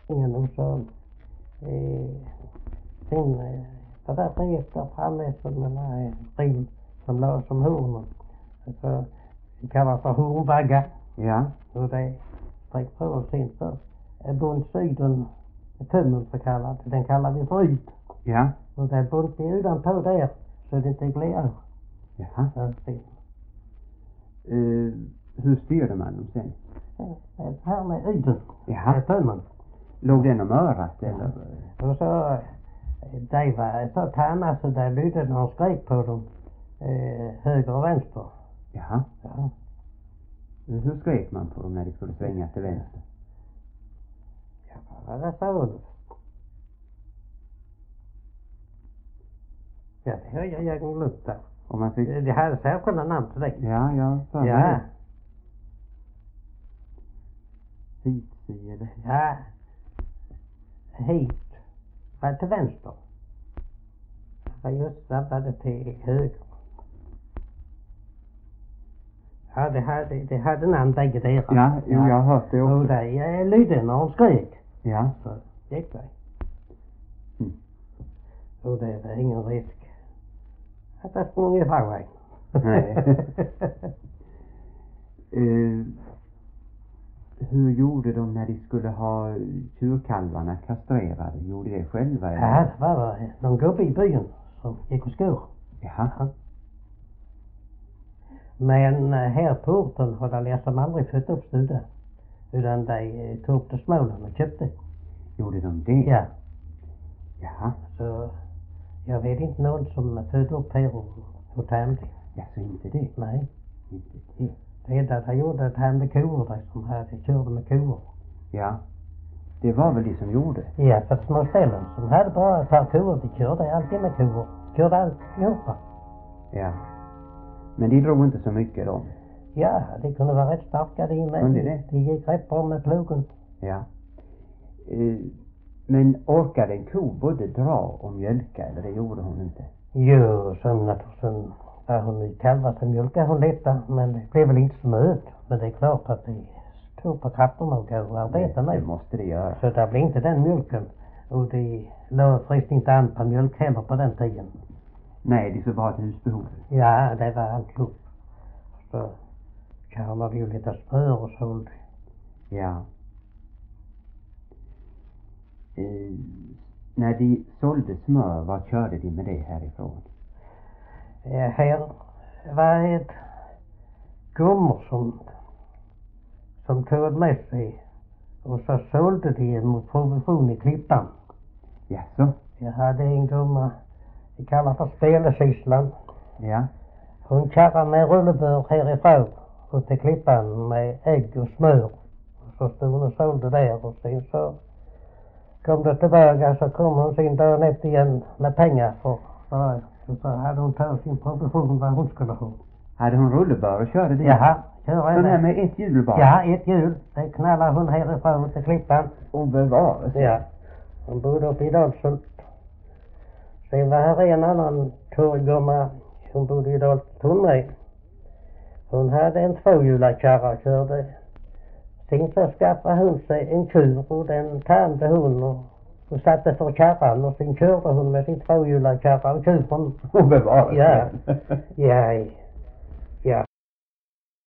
ingen och så sen det där drevet där framme som den här rim som låg som hornen. Så det kallas för hornbagga. Ja. Och det sträck på och sen så är bundsyden tummen så kallad. Den kallar vi för yt. Ja. Och det är bunt vi utanpå där så det inte gled. Jaha. Ja, hur styrde man dem sen? här med yden. Jaha. Tummen. Låg den om örat eller? Och så de var så tanna så där lydde när de skrek på dem höger och vänster. Jaha. Ja. Hur skrek man på dem när de skulle svänga till vänster? Ja, vad var det så? Ja, det har jag glömt där. Om man fick... Det hade särskilda namn till det. Ja, ja. Ja. Hitsi eller? Ja. Hit. Var till vänster. Var just drabbade till höger. Ja, det hade namn bägge deras. Ja, jo, jag har hört det också. Och det lydde när hon skrek. Ja. Så gick det. Mm. Och det var ingen risk att jag sprang ifrån mig. Nej. Hur gjorde de när de skulle ha tjurkalvarna kastrerade? Gjorde de det själva? Eller? Ja, det var någon gubbe i byn som gick och skor. Jaha. Ja. Men här på orten har de liksom aldrig fått upp studet. Utan de tog upp det Småland och köpte. Gjorde de det? Ja. Jaha. Så jag vet inte någon som födde upp här och tämde. Ja, så inte det? Nej. Inte det. Det enda de gjorde att tämde kor där som körde med kor. Ja. Det var väl det som gjorde? Ja, för små ställen som hade bara ett par kor. De körde alltid med kor. Körde alltihopa. Ja. Men de drog inte så mycket då? Ja, det kunde vara rätt starka de med. Kunde det? De gick rätt bra med plogen. Ja. Men orkade en ko både dra och mjölka, eller det gjorde hon inte? Jo, som naturligtvis var hon i kalvar som mjölkade hon lite, men det blev väl inte så möt. Men det är klart att de tog på krafterna och gav och arbeta med. Det måste det göra. Så det blev inte den mjölken. Och de låg förresten inte an på mjölk heller på den tiden. Nej, det är så bara ett husbehov. Ja, det var alltihop. Så karlar ju lite smör och såld. Ja. När de sålde smör, vad körde de med det härifrån? Här var ett gummor som tog med sig. Och så sålde de mot provision i Klippan. Jaså? Jag hade en gumma, vi kallar för Spelesyslan. Ja. Hon kärrade med rullebör härifrån och till Klippan med ägg och smör. Och så stod hon och sålde där och sen så kom det tillbaka så kom hon sen dagen efter igen med pengar för så hade hon tagit sin provision vad hon skulle ha. Hade hon rullebör och körde det? Jaha, körde den här med ett hjul bara? Ja, ett hjul. Det knallade hon härifrån till Klippan. Och bevarade? Ja. Hon bodde uppe i Dalsult. Sen var här en annan torrgumma. Hon bodde i Dalsult med. Hon hade en tvåhjulad kärra och körde. Sen så skaffade hon sig en kur och den tände hon och satte för kärran och sen körde hon med sin tvåhjulad kärra och kuren. Och bevarade? Ja. Ja.